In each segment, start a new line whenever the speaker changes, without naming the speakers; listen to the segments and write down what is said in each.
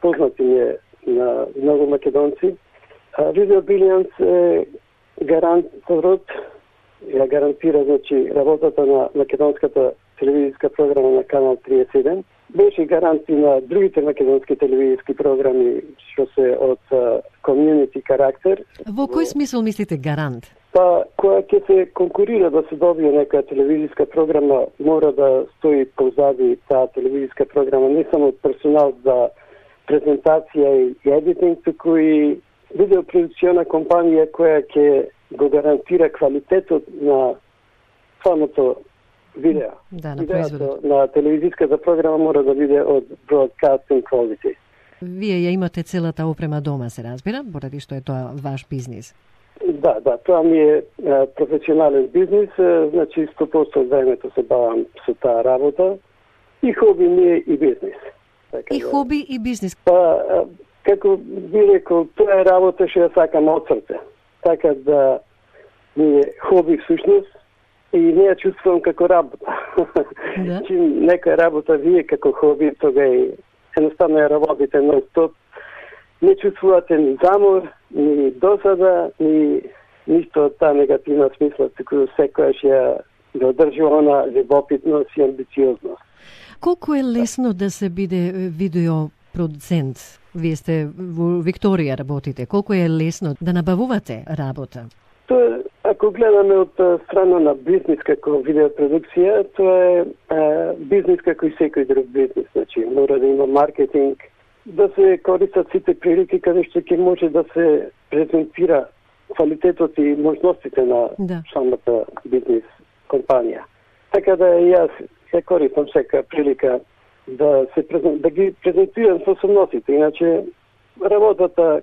познати е на много македонци. Видео Билијанс е гаранторот, ја гарантира, значи, работата на македонската телевизиска програма на Канал 37. Беше гарант и на другите македонски телевизиски програми, што се од комјунити карактер.
Во кој смисол мислите гарант?
Па, која ќе се конкурира да се добие некоја телевизиска програма, мора да стои позади таа телевизиска програма, не само персонал за презентација и едитинг, туку и видеопродукциона компанија која ќе го гарантира квалитетот на самото видео.
Да, на
видеото на телевизиската програма мора да биде од broadcasting quality.
Вие ја имате целата опрема дома, се разбира, поради што е тоа ваш бизнис.
Да, тоа ми е професионален бизнис, значи 100% од времето се бавам со таа работа. И хоби ми е и бизнис.
Така и хоби и бизнис.
Па, како би рекол, тоа е работа што ја сакам од срце. Така да ми е хоби всушност и не ја чувствувам како работа.
Да?
Чим некоја работа вие како хоби, тога и едноставно ја работите нон-стоп. Не чувствувате ни замор, ни досада, ни ништо од таа негативна смисла, туку секојаш ја да одржува она любопитност и амбициозност.
Колку е лесно да се биде видеопродуцент? Вие сте во Викторија работите. Колку е лесно да набавувате работа?
Тоа, ако гледаме од страна на бизнис како видеопродукција, тоа е бизнис како и секој друг бизнис. Значи, мора да има маркетинг, да се користат сите прилики каде што ќе може да се презентира квалитетот и можностите на самата бизнис компанија. Така да јас ја користам сека прилика да ги презентирам способностите. Иначе работата,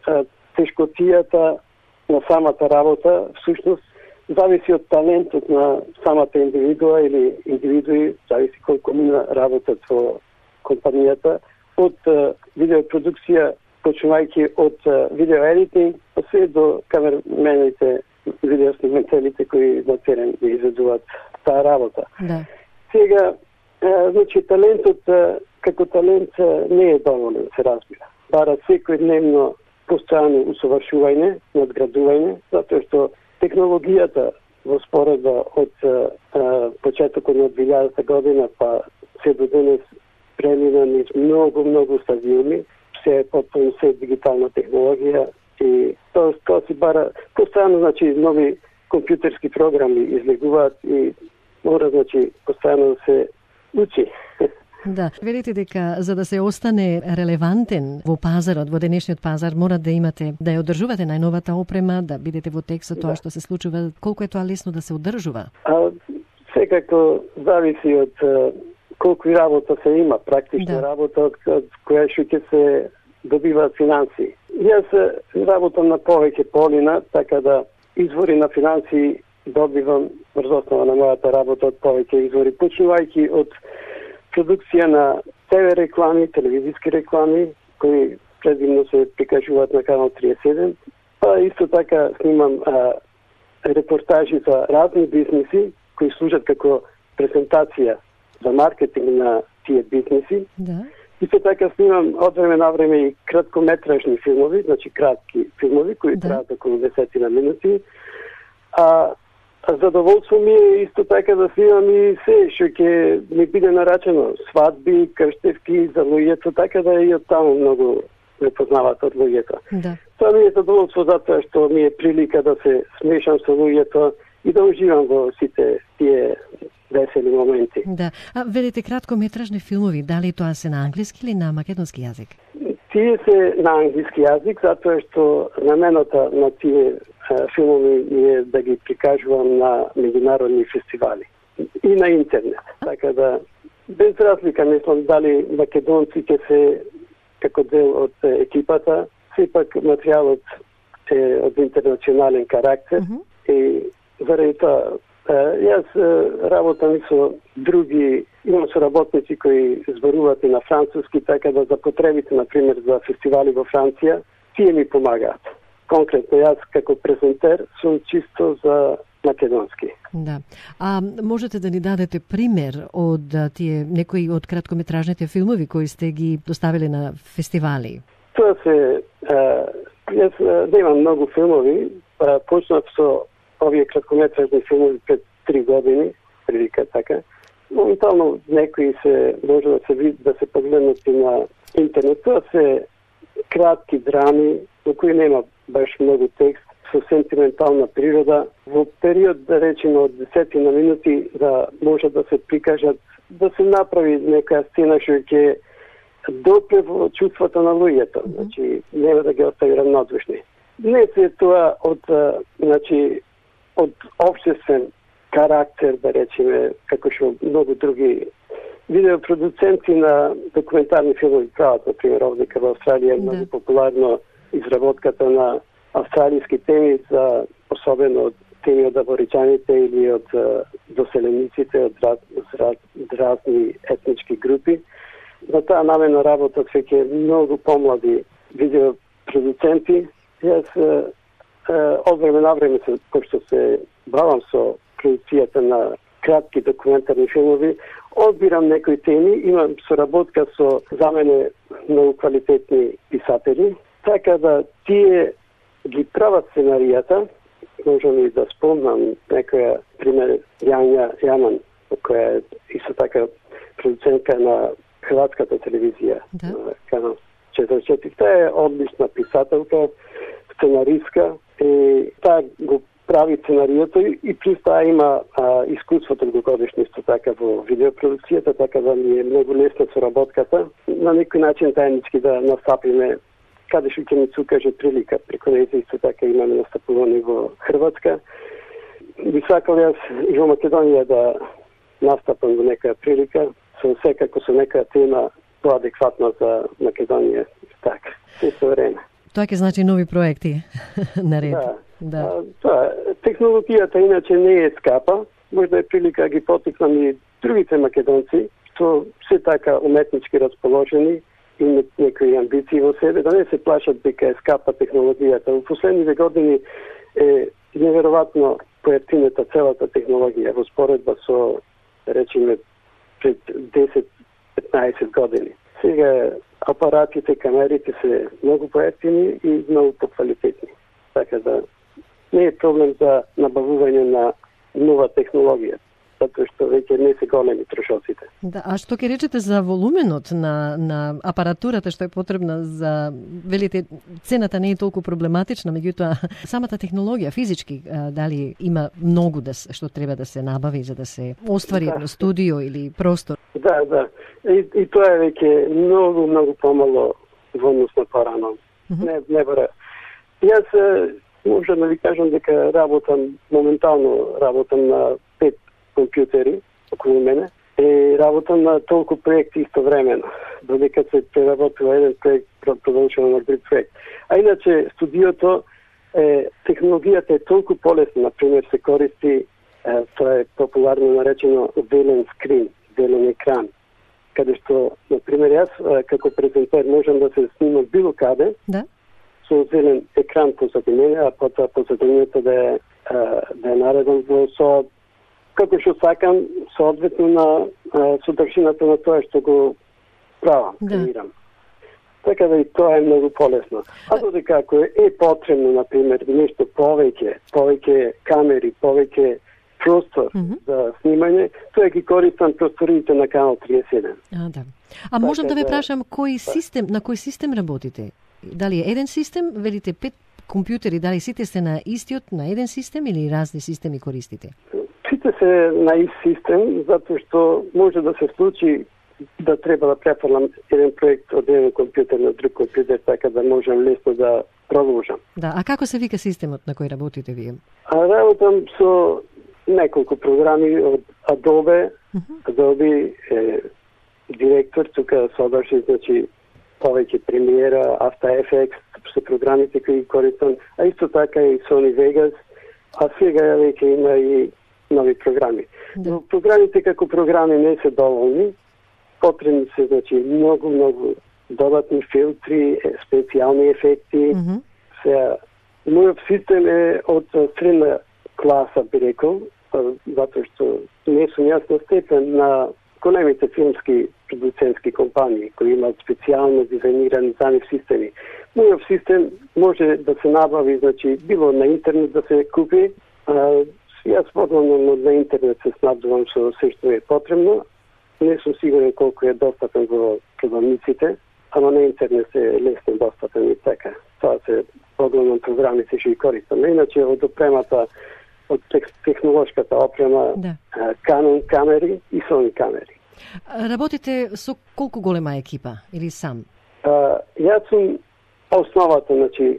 тешкотијата на самата работа всушност зависи од талентот на самата индивидуа или индивидуи, зависи колку мина работат во компанијата, од видеопродукција, почнувајќи од видеоедитинг, па се до камермените, видеоснимателите кои на терен ги изведуваат таа работа.
Да.
Сега, значи, талентот како талент не е доволен, се разбира. Бара секојдневно постојано усовршување, надградување, затоа што технологијата во споредба од почетокот на 2000 година па се до денес премина низ многу стадиуми, се е потполно се дигитална технологија и тоа си бара постојано, значи, нови компјутерски програми излегуваат и мора, значи, постојано да се учи.
Да, велите дека за да се остане релевантен во пазарот, во денешниот пазар, мора да имате, да ја одржувате најновата опрема, да бидете во текст со тоа што се случува. Колку е тоа лесно да се одржува?
Секако зависи од колку работа се има, практична работа од која што ќе се добиваат финанси. Јас работам на повеќе полина, така да извори на финанси добивам врз основа на мојата работа од повеќе извори, почнувајќи од продукција на ТВ реклами, телевизиски реклами, кои предимно се прикажуваат на Канал 37, па исто така снимам репортажи за разни бизниси, кои служат како презентација за маркетинг на тие бизниси.
Да.
Исто така снимам од време на време и краткометражни филмови, значи кратки филмови, кои траат околу 10 минути. Задоволство ми е исто така да снимам и се што ќе ми биде нарачено свадби, крштевки за луѓето, така да и од таму многу ме познават од луѓето.
Да.
Тоа ми е задоволство затоа што ми е прилика да се смешам со луѓето и да уживам во сите тие весели моменти.
Да. А велите краткометражни филмови, дали тоа се на англиски или на македонски јазик?
Тие се на англиски јазик, затоа што намената на тие филмови е да ги прикажувам на меѓународни фестивали и на интернет. Така да, без разлика, мислам, дали македонци ќе се како дел од екипата, сепак материјалот е од интернационален карактер и заради тоа јас работам и со други, имам соработници кои зборуваат и на француски, така да за потребите, например, за фестивали во Франција, тие ми помагаат. Конкретно, јас како презентер сум чисто за македонски.
Да. А можете да ни дадете пример од тие некои од краткометражните филмови кои сте ги доставили на фестивали?
Тоа се јас немам многу филмови, почнав со овие краткометражни филмови пред 3 години, прилика така. Моментално некои се може да се погледнат и на интернет. Тоа се кратки драми, во кои нема баш многу текст, со сентиментална природа, во период, да речеме, од 10 на минути, да може да се прикажат, да се направи нека сцена што ќе допре во чувствата на луѓето, значи нема да ги остави равнодушни. Не се тоа од општествен карактер, да речеме, како што многу други видеопродуценти на документарни филмови прават, например, овде кај Австралија е многу популарно изработката на австралиски теми, за особено од теми од аборигените или од доселениците од разни етнички групи. На таа намена работат веќе многу помлади видеопродуценти. Јас од време на време, пошто се бавам со продукцијата на кратки документарни филмови, одбирам некои теми, имам соработка со за мене многу квалитетни писатели, така да тие ги прават сценаријата. Можам и да спомнам некоја пример Јања Јаман, која е исто така продуцентка на Хрватската телевизија, канал 44. Таа е одлична писателка, сценаристка и таа го прави сценариото и плюс таа има искуството дugогодишно исто така во видеопродукцијата, така да ми е многу лесна соработката. На некој начин тајнички да настапиме каде што ќе ми се укаже прилика. Преку нејзе исто така имаме настапување во Хрватска. Би сакал јас и во Македонија да настапам во некоја прилика, секако со некоја тема поадекватна за Македонија. Така, се време.
Тоа ќе значи нови проекти наред.
Да. Технологијата иначе не е скапа. Можда е прилика ги потикнам и другите македонци, што се така уметнички расположени, имат некои амбиции во себе, да не се плашат дека е скапа технологијата. Во последните години е неверојатно поевтинета целата технологија во споредба со, речеме, пред 10-15 години. Сега апаратите, камерите се многу поевтини и многу поквалитетни. Така да не е проблем за набавување на нова технологија, затоа што веќе не се големи трошоците.
Да, а што ќе речете за волуменот на апаратурата што е потребна за, велите, цената не е толку проблематична, меѓутоа самата технологија физички дали има многу што треба да се набави за да се оствари едно студио или простор? Да. И тоа е веќе
многу помало во однос на порано. Не бара. Јас можам да ви кажам дека моментално работам на 5 компјутери околу мене и работам на толку проекти истовремено, додека се преработува еден проект, продолжува на друг проект. А иначе студиото технологијата е толку полесна, например се користи, тоа е популарно наречено велен скрин, велен екран, каде што, например, јас како презентер можам да се снимам било каде, со зелен екран позади мене, а потоа позади мене да е нареден со како што сакам, соодветно на содржината на тоа што го правам, креирам. Така да и тоа е многу полесно. А додека ако е потребно, например, нешто повеќе камери, повеќе простор за снимање, тоа ги користам просторите на канал 37.
А можам да ве прашам на кој систем работите? Дали е еден систем, велите 5 компјутери, дали сите сте на истиот, на еден систем или разни системи користите?
Сите се на ист систем, затоа што може да се случи да треба да префрлам еден проект од еден компјутер на друг компјутер, така да можам лесно да продолжам.
Да, а како се вика системот на кој работите вие?
Работам со неколку програми од Adobe. Adobe е директор, тука содржи, значи, повеќе Premiere, After Effects, се програмите кои користам, а исто така и Sony Vegas, а сега веќе има и нови програми. Но програмите како програми не се доволни, потребни се, значи, многу додатни филтри, специјални ефекти. Сега, мојот систем е од средна класа, би рекол, затоа што не сум јас на степен на големите филмски продуцентски компании кои имаат специјално дизајнирани за нив системи. Мојов систем може да се набави, значи, било на интернет да се купи. Јас подобно на интернет се снабдувам со се што е потребно. Не сум сигурен колку е достапен во продавниците, ама на интернет се лесно достапен и така. Тоа се огромно програмите што ги користам. Иначе од опремата, од технолошката опрема, Canon камери и Sony камери.
Работите со колку голема екипа или сам?
Јас сум основата, значи,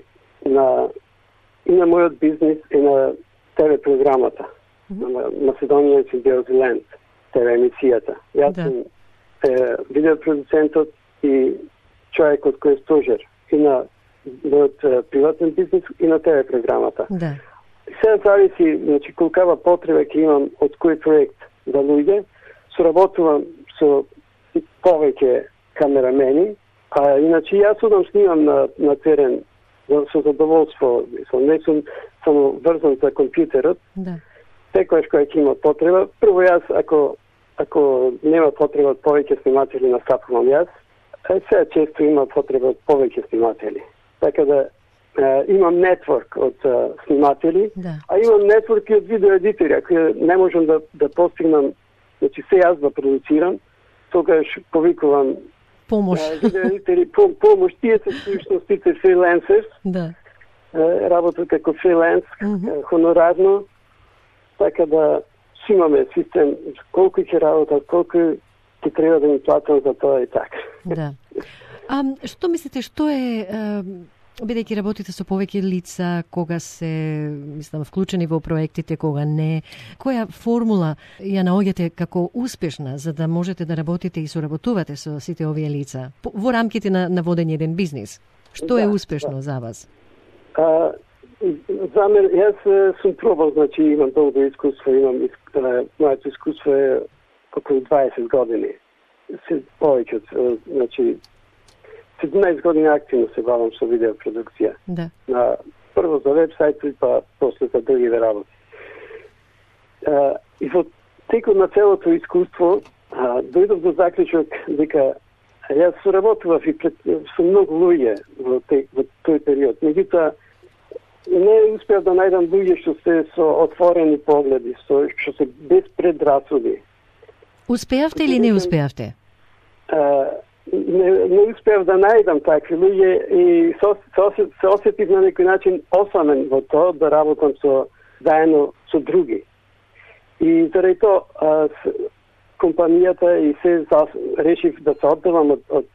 и на мојот бизнис и на ТВ програмата, на Macedonians in the Land, ТВ емисијата. Јас сум видеопродуцентот и човекот кој е стожер и на мојот приватен бизнес и на ТВ програмата.
Да.
Сега зависи, значи, колкава потреба ќе имам од кој проект да луѓе. Соработувам со повеќе камерамени, а иначе јас одам снимам на терен со задоволство. Не сум само врзан за компјутерот.
Да.
Секојаш кој ќе има потреба. Прво јас, ако нема потреба од повеќе сниматели, настапувам јас. Сега често има потреба од повеќе сниматели. Така да имам нетворк од сниматели, а имам нетворк и од видеоедитори. Ако не можам да постигнам, значи се јас да продуцирам, тогаш повикувам
помош.
Видеоедитори, помош. Тие се всушност фриленсерс.
Да.
Работат како фриленс, хонорарно. Така да имаме систем колку ќе работат, колку ќе треба да ми платам за тоа и така.
Да. Што мислите, што е, бидејќи работите со повеќе лица, кога се, мислам, вклучени во проектите, кога не, која формула ја наоѓате како успешна за да можете да работите и соработувате со сите овие лица во рамките на водење еден бизнис? Што е успешно за вас?
За мен, јас сум пробал, значи имам долго искуство, моето искуство е околу 20 години. Повеќе, значи 17 години активно се бавам со видеопродукција.
Да.
Прво за вебсайт, па после за другите работи. И во текот на целото искуство дојдов до заклучок дека јас соработував и со многу луѓе во тој период. Меѓутоа, не успеав да најдам луѓе што се со отворени погледи, што се без предрасуди.
Успеавте или не успеавте?
Не успеав да најдам такви луѓе и се осетив на некој начин осамен во тоа да работам заедно со други. И заради тоа компанијата и се решив да се одделам од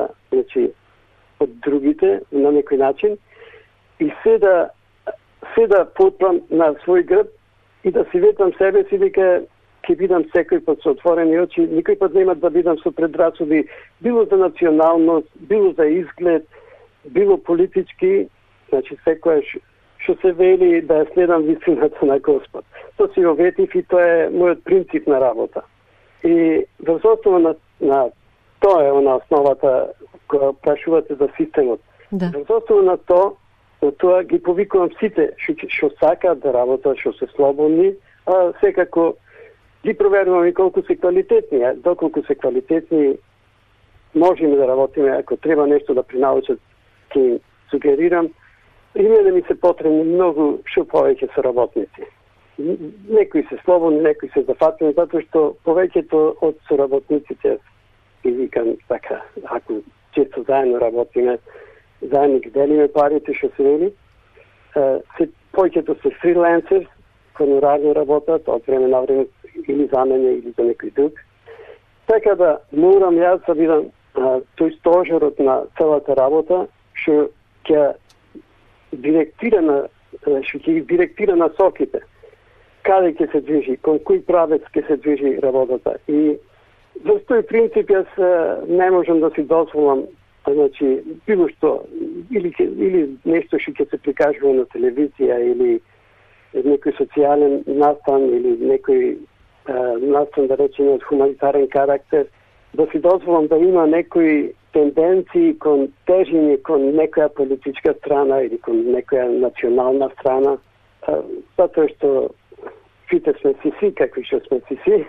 другите на некој начин и се да потпам на свој грб и да си ветам себе си дека ќе бидам секој пат со отворени очи, никој пат нема да бидам со предрасуди, било за националност, било за изглед, било политички, значи секојаш што се вели да ја следам вистината на Господ. Тоа си го ветив и тоа е мојот принцип на работа. И врз основа на тоа е она основата која прашувате за системот.
Да.
Врз основа на тоа ги повикувам сите што сакаат да работат, што се слободни, а секако ги проверуваме и колку се квалитетни. Доколку се квалитетни, можеме да работиме. Ако треба нешто да принаучат, ќе им сугерирам. И мене ми се потребни многу што повеќе соработници. Некои се слободни, некои се зафатени, затоа што повеќето од соработниците, и викам така, ако често заедно работиме, заедно ги делиме парите што се вели, повеќето се фриленсерс, хонорарно работат, од време на време или за мене, или за некој друг. Така да морам јас да бидам тој стожерот на целата работа, што ќе директира насоките. Каде ќе се движи, кон кој правец ќе се движи работата. И за тој принцип јас не можам да си дозволам, значи, било што, или нешто што ќе се прикажува на телевизија, или некој социјален настан или некој настан, да речеме, од хуманитарен карактер, да си дозволам да има некои тенденции кон тежење кон некоја политичка страна или кон некоја национална страна. Затоа што сите сме си, какви што сме си.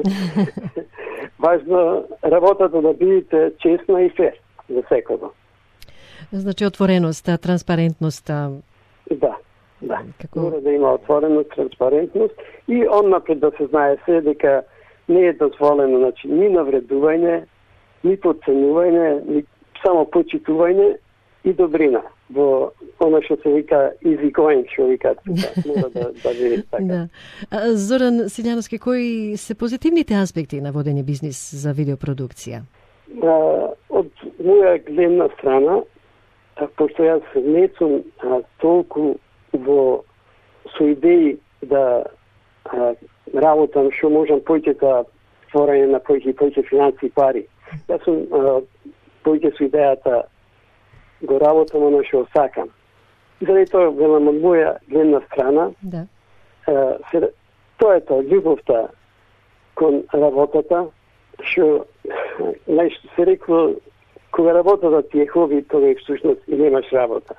Важно работата да бидете честна и фер за секого.
Значи отвореност, транспарентност.
Да. Мора да има отвореност, транспарентност и оннапред да се знае се дека не е дозволено, значи, ни навредување, ни подценување, ни само почитување и добрина. Во оно што се вика easy going, што викаат, мора да биде така.
Да. Зоран Силјановски, кои се позитивните аспекти на водење бизнис за видеопродукција?
Од моја гледна страна, пошто јас не сум толку со идеи да работам што можам повеќе за створање на повеќе финанси и пари. Јас сум повеќе со идејата го работам оно што сакам. Заради тоа, велам, од моја гледна страна,
да.
Тоа е тоа, љубовта кон работата, што нешто се рекло, кога работата ти е хоби, тоа е всушност и немаш работа.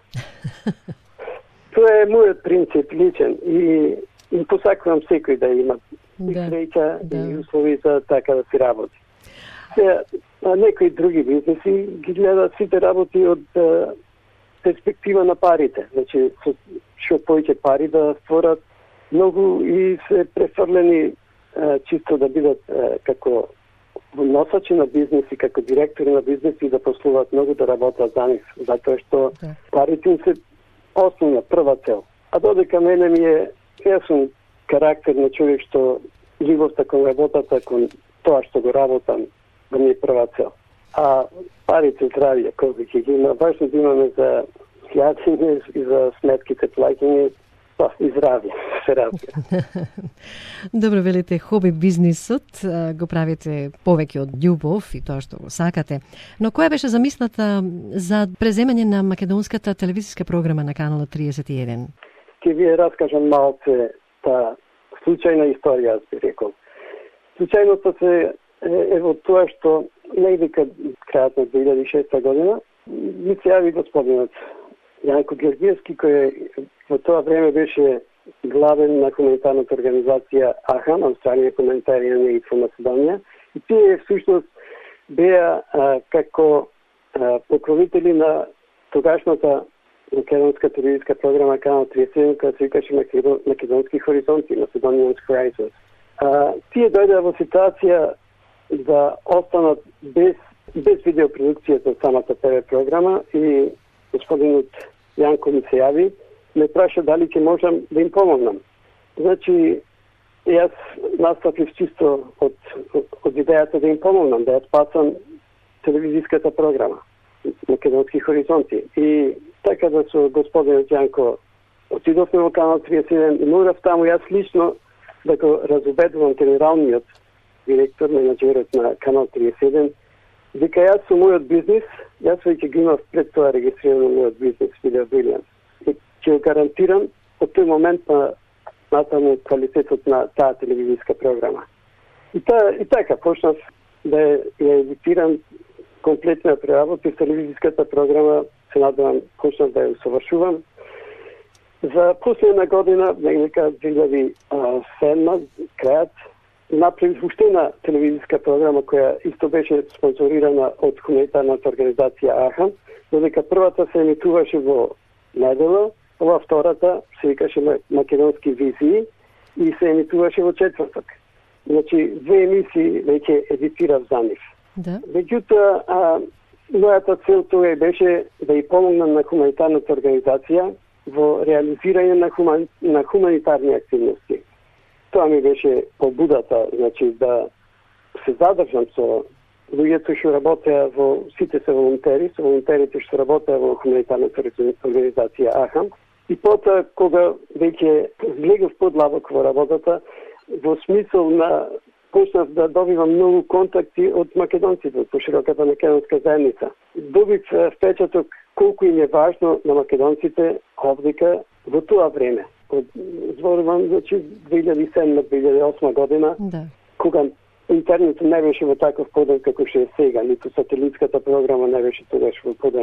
Тоа е мојот принцип личен и посакувам секој да има и среќа и услови за така да си работи. Некои други бизнеси ги гледат сите работи од перспектива на парите. Значи, што повеќе пари да створат многу и се префрлени чисто да бидат како носачи на бизнеси, како директори на бизнеси да послуваат многу, да работат за нив, затоа што парите им се основна, прва цел. А додека мене ми е, јас сум карактер на човек што љубовта кон работата, кон тоа што го работам, да ми е прва цел. А парите, здравје, колку ќе ги има, важно да имаме за јадење и за сметките плаќање, и здравје, се разбира.
Добро, велите, хоби бизнисот го правите повеќе од љубов и тоа што го сакате. Но која беше замислата за преземање на македонската телевизиска програма на каналот 31?
Ке ви раскажам малце та случајна историја, аз би рекол. Случајното се е во тоа што негде кај крајот на 2006 година ми се јави господинот Јанко Георгиевски, кој во тоа време беше главен на хуманитарната организација АХАМ, Австралија Humanitarian Aid for Macedonia. И тие всушност беа како покровители на тогашната македонска телевизиска програма Канал 37, која се викаше Македонски хоризонти, Macedonian Horizons. Тие дојдеа во ситуација да останат без видеопродукција за самата ТВ програма и господинот Јанко ми се јави, ме праша дали ќе можам да им помогнам. Значи, јас наставив чисто од идејата да им помогнам, да ја спасам телевизиската програма Македонски хоризонти. И така да со господинот Јанко отидовме во Канал 37 и морав таму јас лично да го разубедувам генералниот директор, менеджерот на Канал 37, дека јас со мојот бизнис, јас веќе ги имав пред тоа регистрирано мојот бизнис Video Brilliance. И ќе гарантирам од тој момент натаму квалитетот на таа телевизиска програма. И така почнав да ја едитирам комплетна преработка телевизиската програма, се надевам почнав да ја усовршувам. За последна година, некако 2007 крајот, направив уште една телевизиска програма која исто беше спонсорирана од хуманитарната организација АХАМ, додека првата се емитуваше во недела, ова втората се викаше Македонски визии и се емитуваше во четврток. Значи, две емисии веќе едитирав за нив.
Да.
Меѓутоа, мојата цел тоа беше да ја помогнам на хуманитарната организација во реализирање на хуманитарни активности. Тоа ми беше побудата, значи да се задржам со луѓето што работеа во сите се волонтери, со волонтерите што работеа во хуманитарната организација АХАМ. И потоа, кога веќе влегов подлабоко во работата, во смисол на почнав да добивам многу контакти од македонците, од пошироката македонска заедница. Добив впечаток колку им е важно на македонците овдека во тоа време. Зборувам, значи, 2007-2008 година,
да.
Кога интернетот не беше во таков подем како што е сега, ниту сателитската програма не беше тогаш во подем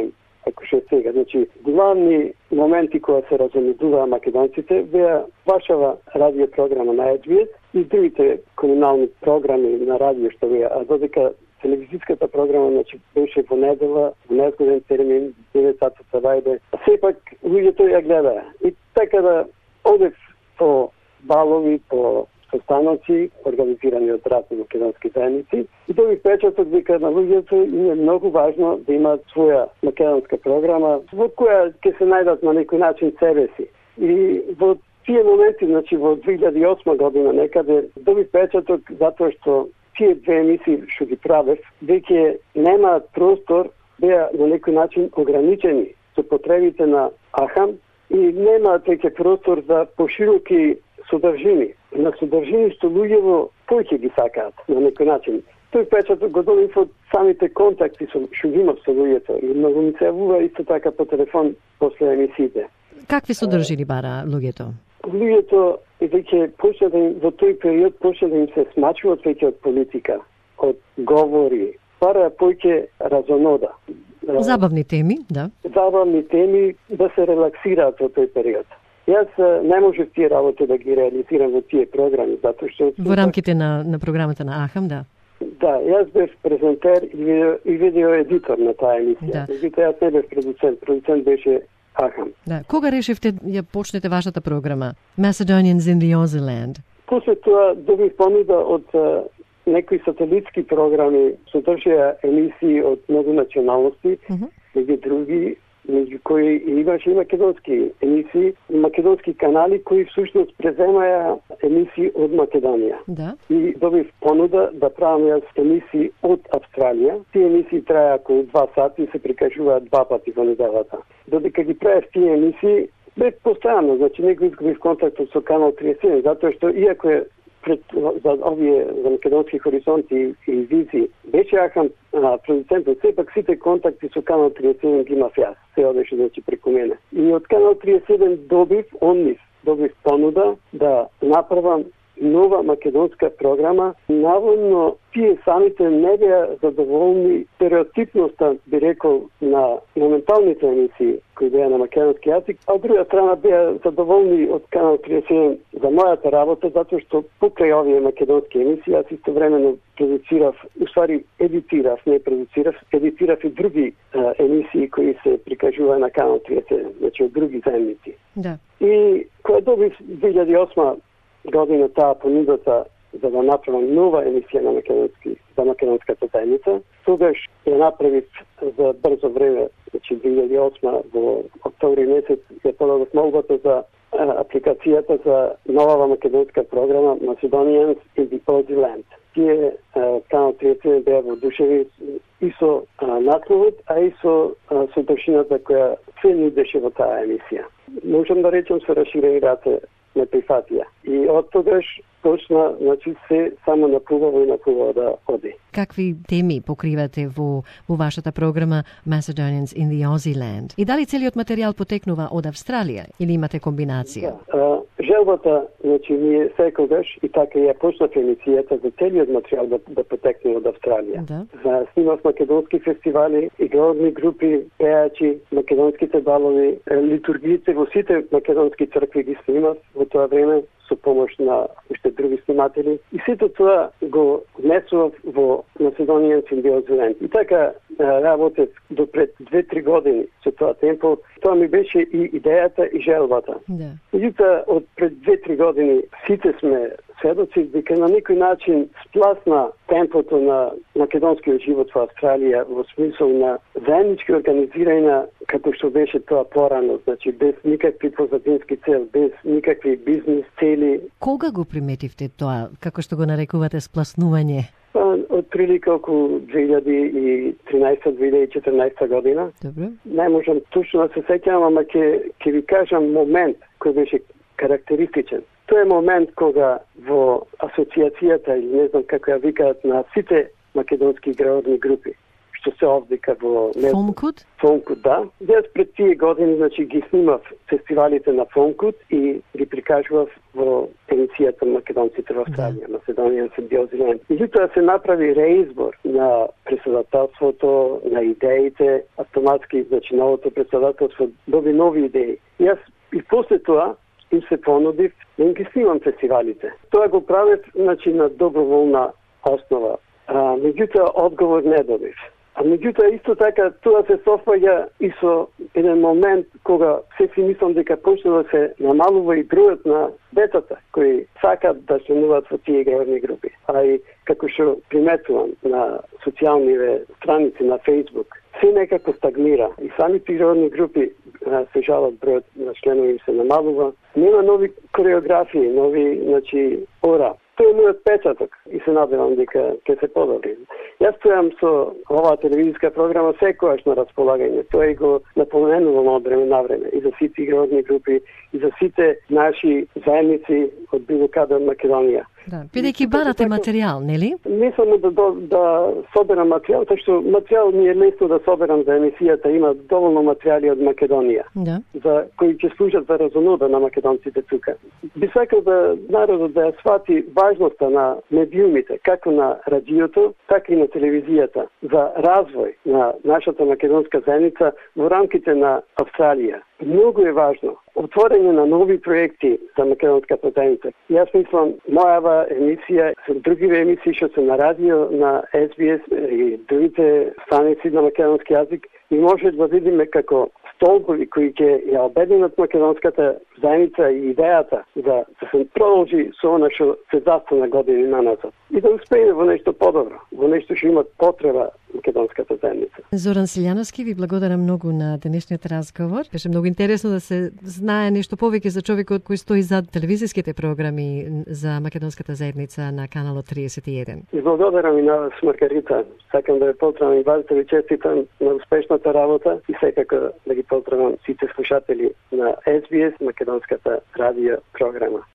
како што е сега. Значи, главни моменти кои се разумедуваа македонците беа вашава радиопрограма на SBS и другите комунални програми на радио што беа, а додека телевизиската програма, значи, беше во недела, во незгоден термин, 9 сата савајде. Сепак, луѓето ја гледаа. И така да одев по балови, по состаноци, организирани од разни македонски заедници, и добив печаток дека на луѓето им е многу важно да имаат своја македонска програма, во која ќе се најдат на некој начин себе си. И во тие моменти, значи во 2008 година некаде, добив печаток затоа што тие две емисии што ги правев, веќе немаат простор, беа на некој начин ограничени со потребите на АХАМ и немаат веќе простор за пошироки содржини. На содржини што луѓево повеќе ги сакаат на некој начин. Тој печаток го добив од самите контакти што ги имав со луѓето и многу ми се јавува исто така по телефон после емисиите.
Какви содржини бара луѓето?
Луѓето веќе почна да им, во тој период почна да им се смачуваат веќе од политика, од говори, бара повеќе разонода.
Забавни теми, да.
Забавни теми да се релаксираат во тој период. Јас не можев тие работи да ги реализирам во тие програми, затоа што
во рамките на програмата на АХАМ, да.
Да, јас бев презентер и видео едитор на таа емисија.
Да.
Меѓутоа јас не бев продуцент беше АХАМ.
Да. Кога решивте ја почнете вашата програма Macedonians in the Aussie Land?
После тоа добив понуда од некои сателитски програми, содржија емисии од многу националности, меѓу други, меѓу кои имаше и македонски емисии, македонски канали кои всушност преземаја емисии од Македонија.
Да.
И добив понуда да правам јас емисии од Австралија. Тие емисии траја околу 2 сати и се прикажуваат 2 пати во неделата. Додека ги правев тие емисии, бе постојано, значи не го изгубив контактот со Канал 37, затоа што иако е пред за овие за македонски хоризонти и визии беше АХАМ продуцентот, сепак сите контакти со Канал 37 ги имав јас, се одеше значи преку мене. И од Канал 37 добив понуда да направам нова македонска програма. Наводно тие самите не беа задоволни стереотипноста, би рекол, на моменталните емисии кои беа на македонски јазик, а од друга страна беа задоволни од Канал 37 за мојата работа, затоа што покрај овие македонски емисии јас истовремено едитирав и други емисии кои се прикажува на Канал 37, значи од други заедници.
Да.
И кога добив 2008 година таа понудата за да направам нова емисија на за македонската заедница, тогаш ја направив за брзо време, значи 2008 во октомври месец ја подадов молбата за апликацијата за нова македонска програма Macedonians in the Aussie Land. Тие Канал 37 беа воодушеви и со насловот, а и со содржината која се нудеше во таа емисија. Можам да речем со расширени раце ме прифатија. И од тогаш почна, значи се само напувава да оди.
Какви теми покривате во вашата програма Macedonians in the Aussie Land? И дали целиот материјал потекнува од Австралија или имате комбинација?
Да. Желбата, значи ние секогаш и така ја почнав емисијата за целиот материјал да потекне од Австралија.
Да.
Снимав македонски фестивали, игрални групи, пеачи, македонските балови, литургиите во сите македонски цркви ги снимав во тоа време со помош на уште други сниматели. И сето тоа го внесував во Macedonians in the Aussie Land. И така работев до пред 2-3 години со тоа темпо. Тоа ми беше и идејата и желбата.
Да.
Меѓутоа, од пред 2-3 години сите сме сведоци дека на некој начин спласна темпото на македонскиот живот во Австралија во смисол на заеднички организирање како што беше тоа порано, значи без никакви позадински цел, без никакви бизнес цели.
Кога го приметивте тоа, како што го нарекувате спласнување?
Од прилика околу 2013-2014 година.
Добре.
Не можам точно да се сеќавам, ама ќе ви кажам момент кој беше карактеристичен. Тоа е момент кога во асоциацијата, или не знам како ја викаат, на сите македонски игрални групи, што се овдека во
Фомкут?
Фомкут, да. Јас пред тие години, значи, ги снимав фестивалите на Фомкут и ги прикажував во емисијата Македонците во Австралија, Македонијан симбиозилен. Меѓутоа се направи реизбор на председателството, на идеите, автоматски, значи, новото председателство доби нови идеи. Јас и после тоа им се понудив да им ги снимам фестивалите. Тоа го правев, значи, на доброволна основа. Меѓутоа, одговор не добив. А меѓутоа, исто така, тоа се софаѓа и со еден момент кога се си мислам дека почна да се намалува и бројот на децата кои сакат да членуваат во тие игрални групи. А и како што приметувам на социјалниве страници на Facebook, се некако стагнира и самите игрални групи се жалат, бројот на членови им се намалува. Нема нови кореографии, нови, значи, ора. Тој е мојот печаток и се надевам дека ќе се подобри. Јас стојам со оваа телевизиска програма секогаш на располагање. Тоа и го напоменувам од време на време и за сите игрални групи и за сите наши заедници од било каде од Македонија.
Да, бидејќи барате материјал, нели?
Не само да соберам материјал, така што материјал ми е лесно да соберам за емисијата, има доволно материјали од Македонија, за кои ќе служат за разонуда на македонците тука. Би сакал да народот да ја свати важноста на медиумите, како на радиото, така и на телевизијата, за развој на нашата македонска заедница во рамките на Австралија. Многу е важно отворење на нови проекти за македонската заедница. Јас мислам, мојава емисија, со другиве емисии што се на радио, на SBS и другите станици на македонски јазик, и може да видиме како столбови кои ќе ја обединат македонската заедница и идејата да се продолжи со она што се застана години наназад. И да успееме во нешто подобро, во нешто што има потреба македонската заедница.
Зоран Силјановски, ви благодарам многу на денешниот разговор. Беше многу интересно да се знае нешто повеќе за човекот кој стои зад телевизиските програми за македонската заедница на каналот 31.
И благодарам и на вас, Маргарита. Сакам да ве поздравам и вас, да ви честитам на успешната работа и секако да ги поздравам сите слушатели на SBS, македонската радио програма.